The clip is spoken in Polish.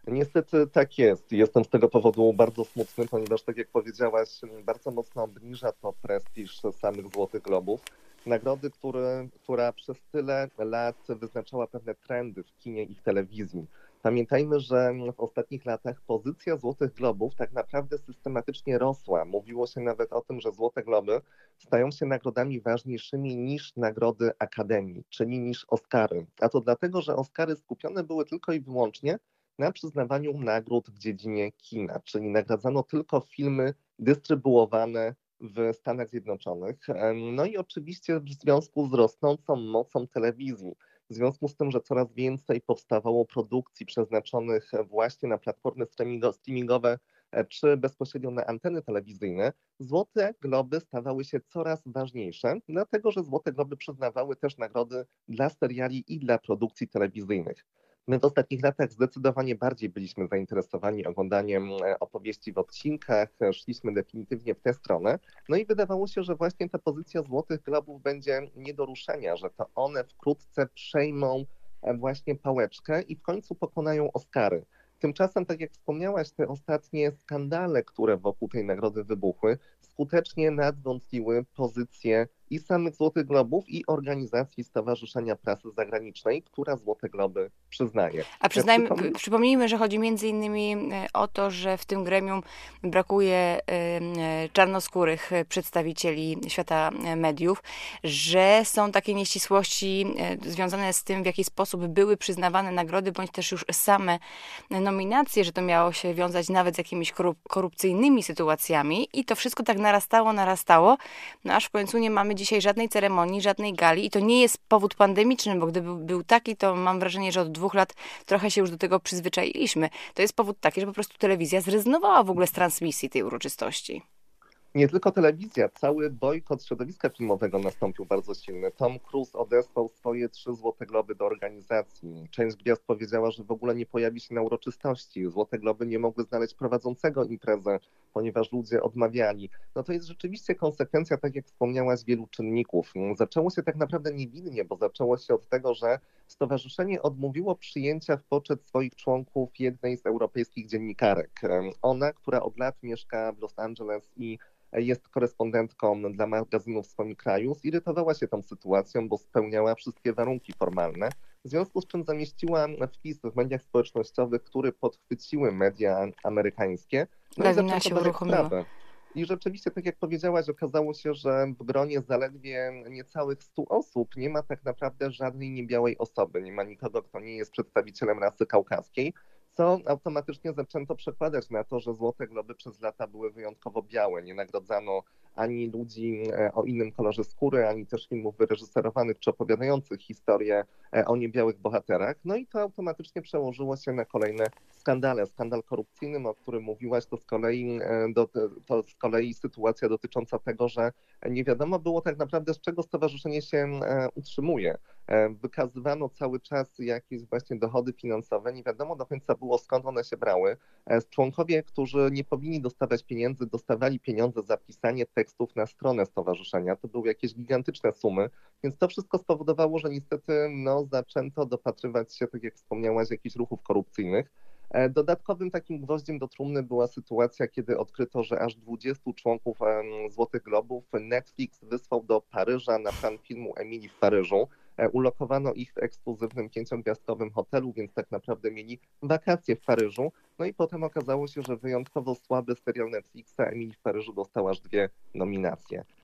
Niestety tak jest. Jestem z tego powodu bardzo smutny, ponieważ tak jak powiedziałaś, bardzo mocno obniża to prestiż samych Złotych Globów. Nagrody, która przez tyle lat wyznaczała pewne trendy w kinie i w telewizji. Pamiętajmy, że w ostatnich latach pozycja Złotych Globów tak naprawdę systematycznie rosła. Mówiło się nawet o tym, że Złote Globy stają się nagrodami ważniejszymi niż nagrody Akademii, czyli niż Oscary. A to dlatego, że Oscary skupione były tylko i wyłącznie na przyznawaniu nagród w dziedzinie kina, czyli nagradzano tylko filmy dystrybuowane w Stanach Zjednoczonych. No i oczywiście w związku z rosnącą mocą telewizji, w związku z tym, że coraz więcej powstawało produkcji przeznaczonych właśnie na platformy streamingowe czy bezpośrednio na anteny telewizyjne, Złote Globy stawały się coraz ważniejsze, dlatego że Złote Globy przyznawały też nagrody dla seriali i dla produkcji telewizyjnych. My w ostatnich latach zdecydowanie bardziej byliśmy zainteresowani oglądaniem opowieści w odcinkach, szliśmy definitywnie w tę stronę. No i wydawało się, że właśnie ta pozycja Złotych Globów będzie nie do ruszenia, że to one wkrótce przejmą właśnie pałeczkę i w końcu pokonają Oscary. Tymczasem, tak jak wspomniałaś, te ostatnie skandale, które wokół tej nagrody wybuchły, skutecznie nadwątliły pozycję i samych Złotych Globów, i organizacji Stowarzyszenia Prasy Zagranicznej, która Złote Globy przyznaje. A Przypomnę, przypomnijmy, że chodzi między innymi o to, że w tym gremium brakuje czarnoskórych przedstawicieli świata mediów, że są takie nieścisłości związane z tym, w jaki sposób były przyznawane nagrody, bądź też już same nominacje, że to miało się wiązać nawet z jakimiś korupcyjnymi sytuacjami i to wszystko tak narastało, no aż w końcu nie mamy dzisiaj żadnej ceremonii, żadnej gali i to nie jest powód pandemiczny, bo gdyby był taki, to mam wrażenie, że od 2 lat trochę się już do tego przyzwyczailiśmy. To jest powód taki, że po prostu telewizja zrezygnowała w ogóle z transmisji tej uroczystości. nie tylko telewizja, cały bojkot środowiska filmowego nastąpił bardzo silny. Tom Cruise odesłał swoje 3 Złote Globy do organizacji. Część gwiazd powiedziała, że w ogóle nie pojawi się na uroczystości. Złote Globy nie mogły znaleźć prowadzącego imprezę, ponieważ ludzie odmawiali. No to jest rzeczywiście konsekwencja, tak jak wspomniałaś, wielu czynników. Zaczęło się tak naprawdę niewinnie, bo zaczęło się od tego, że stowarzyszenie odmówiło przyjęcia w poczet swoich członków jednej z europejskich dziennikarek. Ona, która od lat mieszka w Los Angeles i jest korespondentką dla magazynu w swoim kraju, zirytowała się tą sytuacją, bo spełniała wszystkie warunki formalne, w związku z czym zamieściła wpis w mediach społecznościowych, który podchwyciły media amerykańskie, no i Lawina zaczęto się badać uruchomiła. sprawę. I rzeczywiście, tak jak powiedziałaś, okazało się, że w gronie zaledwie niecałych 100 osób nie ma tak naprawdę żadnej niebiałej osoby, nie ma nikogo, kto nie jest przedstawicielem rasy kaukaskiej, co automatycznie zaczęto przekładać na to, że Złote Globy przez lata były wyjątkowo białe. Nie nagradzano ani ludzi o innym kolorze skóry, ani też filmów wyreżyserowanych czy opowiadających historię o niebiałych bohaterach. No i to automatycznie przełożyło się na kolejne skandale. Skandal korupcyjny, o którym mówiłaś, to z kolei sytuacja dotycząca tego, że nie wiadomo było tak naprawdę, z czego stowarzyszenie się utrzymuje. Wykazywano cały czas jakieś właśnie dochody finansowe, nie wiadomo do końca było, skąd one się brały. Członkowie, którzy nie powinni dostawać pieniędzy, dostawali pieniądze za pisanie tekstów na stronę stowarzyszenia. To były jakieś gigantyczne sumy, więc to wszystko spowodowało, że niestety zaczęto dopatrywać się, tak jak wspomniałaś, jakichś ruchów korupcyjnych. Dodatkowym takim gwoździem do trumny była sytuacja, kiedy odkryto, że aż 20 członków Złotych Globów Netflix wysłał do Paryża na plan filmu Emilii w Paryżu. Ulokowano ich w ekskluzywnym 5-gwiazdkowym hotelu, więc tak naprawdę mieli wakacje w Paryżu. No i potem okazało się, że wyjątkowo słaby serial Netflixa Emilii w Paryżu dostał aż 2 nominacje.